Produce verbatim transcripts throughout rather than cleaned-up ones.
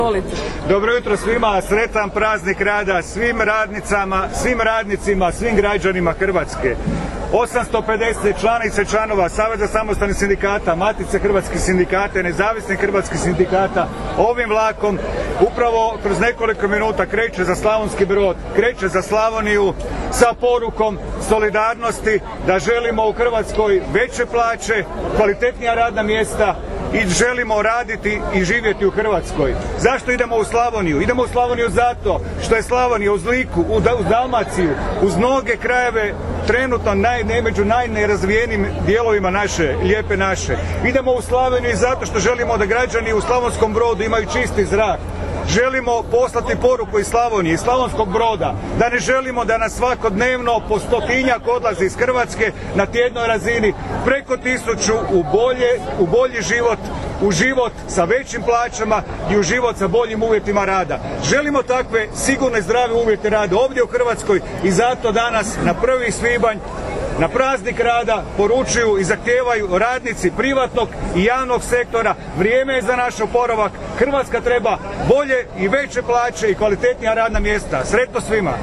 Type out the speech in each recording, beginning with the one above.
Dobro jutro svima, sretan praznik rada svim radnicama, svim radnicima, svim građanima Hrvatske. osamsto pedeset članica i članova Saveza samostalnih sindikata, Matice hrvatskih sindikata i nezavisnih hrvatskih sindikata ovim vlakom upravo kroz nekoliko minuta kreće za Slavonski Brod, kreće za Slavoniju sa porukom solidarnosti da želimo u Hrvatskoj veće plaće, kvalitetnija radna mjesta i želimo raditi i živjeti u Hrvatskoj. Zašto idemo u Slavoniju? Idemo u Slavoniju zato što je Slavonija uz Liku, uz Dalmaciju, uz mnoge krajeve trenutno naj, ne među najnerazvijenijim dijelovima naše, lijepe naše. Idemo u Slavoniju zato što želimo da građani u Slavonskom Brodu imaju čisti zrak. Želimo poslati poruku iz Slavonije, iz Slavonskog Broda, da ne želimo da nas svakodnevno po stotinjak odlazi iz Hrvatske na tjednoj razini preko tisuću u, bolje, u bolji život, u život sa većim plaćama i u život sa boljim uvjetima rada. Želimo takve sigurne, zdrave uvjete rada ovdje u Hrvatskoj i zato danas na prvi svibanj na praznik rada poručuju i zahtijevaju radnici privatnog i javnog sektora, vrijeme je za naš oporavak. Hrvatska treba bolje i veće plaće i kvalitetnija radna mjesta. Sretno svima!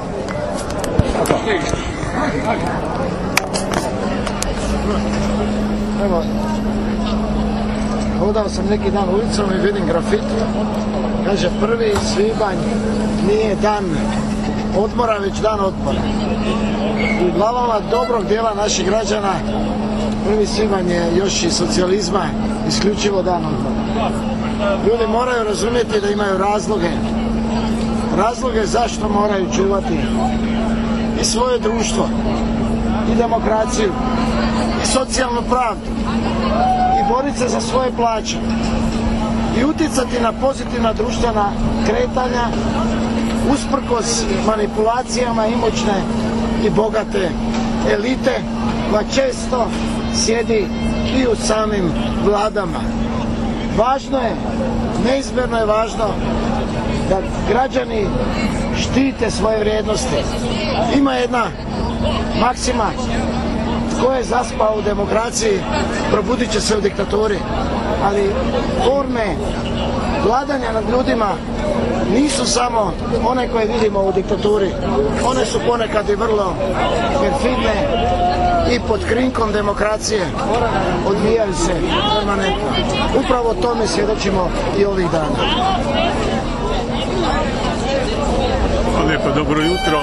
Evo, hodao sam neki dan ulicom i vidim grafit. Kaže, prvi svibanj nije dan odmora, već dan otpora. U glavama dobrog dijela naših građana prvi svibanj je još i socijalizma isključivo dan odmora. Ljudi moraju razumjeti da imaju razloge. Razloge zašto moraju čuvati i svoje društvo, i demokraciju, i socijalnu pravdu, i boriti se za svoje plaće, i utjecati na pozitivna društvena kretanja usprkos manipulacijama imućne i bogate elite koja često sjedi i u samim vladama. Važno je, neizmjerno je važno da građani štite svoje vrijednosti. Ima jedna maksima: tko je zaspao u demokraciji, probudit će se u diktaturi. Ali forme vladanja nad ljudima nisu samo one koje vidimo u diktaturi. One su ponekad i vrlo perfidne i pod krinkom demokracije odvijaju se permanentno. Upravo tome svjedočimo i ovih dana. Hvala lijepo, dobro jutro.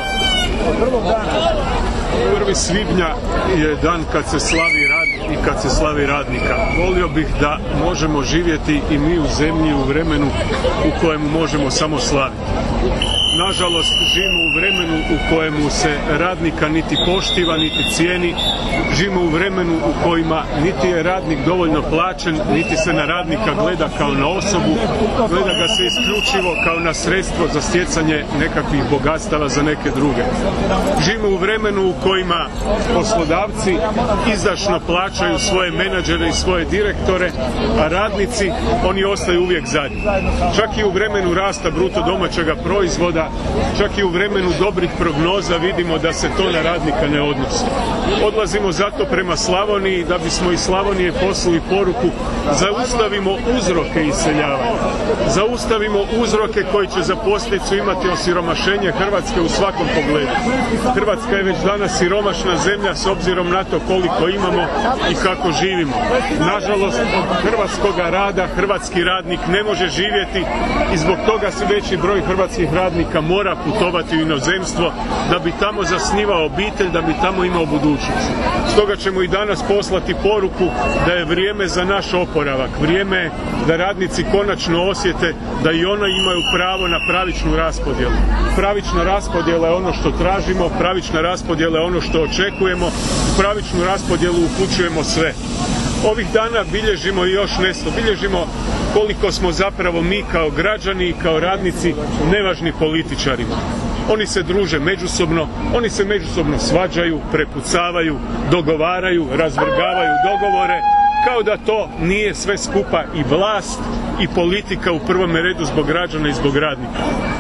prvi svibnja je dan kad se slavi rad i kad se slavi radnika. Volio bih da možemo živjeti i mi u zemlji u vremenu u kojemu možemo samo slaviti. Nažalost, živimo u vremenu u kojemu se radnika niti poštiva, niti cijeni. Živimo u vremenu u kojima niti je radnik dovoljno plaćen, niti se na radnika gleda kao na osobu, gleda ga se isključivo kao na sredstvo za stjecanje nekakvih bogatstava za neke druge. Živimo u vremenu u kojima poslodavci izdašno plaćaju svoje menadžere i svoje direktore, a radnici, oni ostaju uvijek zadnji. Čak i u vremenu rasta bruto domaćega proizvoda, čak i u vremenu dobrih prognoza vidimo da se to na radnika ne odnosi. Odlazimo zato prema Slavoniji da bismo iz Slavonije poslali poruku: zaustavimo uzroke iseljavanja. Zaustavimo uzroke koji će za posljedicu imati osiromašenje Hrvatske u svakom pogledu. Hrvatska je već danas siromašna zemlja s obzirom na to koliko imamo i kako živimo. Nažalost, od hrvatskoga rada hrvatski radnik ne može živjeti i zbog toga sve veći broj hrvatskih radnika mora putovati u inozemstvo da bi tamo zasnivao obitelj, da bi tamo imao budućnost. Stoga ćemo i danas poslati poruku da je vrijeme za naš oporavak. Vrijeme je da radnici konačno osjete da i oni imaju pravo na pravičnu raspodjelu. Pravična raspodjela je ono što tražimo, pravična raspodjela je ono što očekujemo, u pravičnu raspodjelu upućujemo sve. Ovih dana bilježimo još nešto, bilježimo koliko smo zapravo mi kao građani i kao radnici nevažni političarima. Oni se druže međusobno, oni se međusobno svađaju, prepucavaju, dogovaraju, razvrgavaju dogovore, kao da to nije sve skupa i vlast i politika u prvome redu zbog građana i zbog radnika.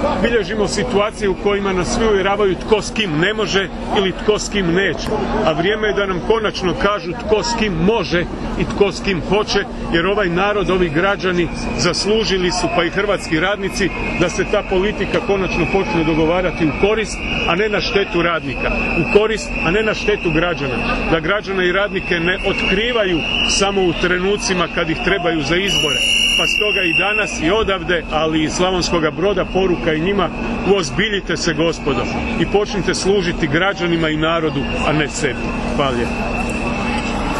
bilježimo situacije u kojima nas svi uvjeravaju tko s kim ne može ili tko s kim neće. A vrijeme je da nam konačno kažu tko s kim može i tko s kim hoće, jer ovaj narod, ovi građani zaslužili su, pa i hrvatski radnici, da se ta politika konačno počne dogovarati u korist, a ne na štetu radnika. U korist, a ne na štetu građana. Da građana i radnike ne otkrivaju samo u trenucima kad ih trebaju za izbore. Pa stoga i danas i odavde, ali i Slavonskoga Broda, poruka i njima: uozbiljite se, gospodo, i počnite služiti građanima i narodu, a ne sebi. Hvala lijepo.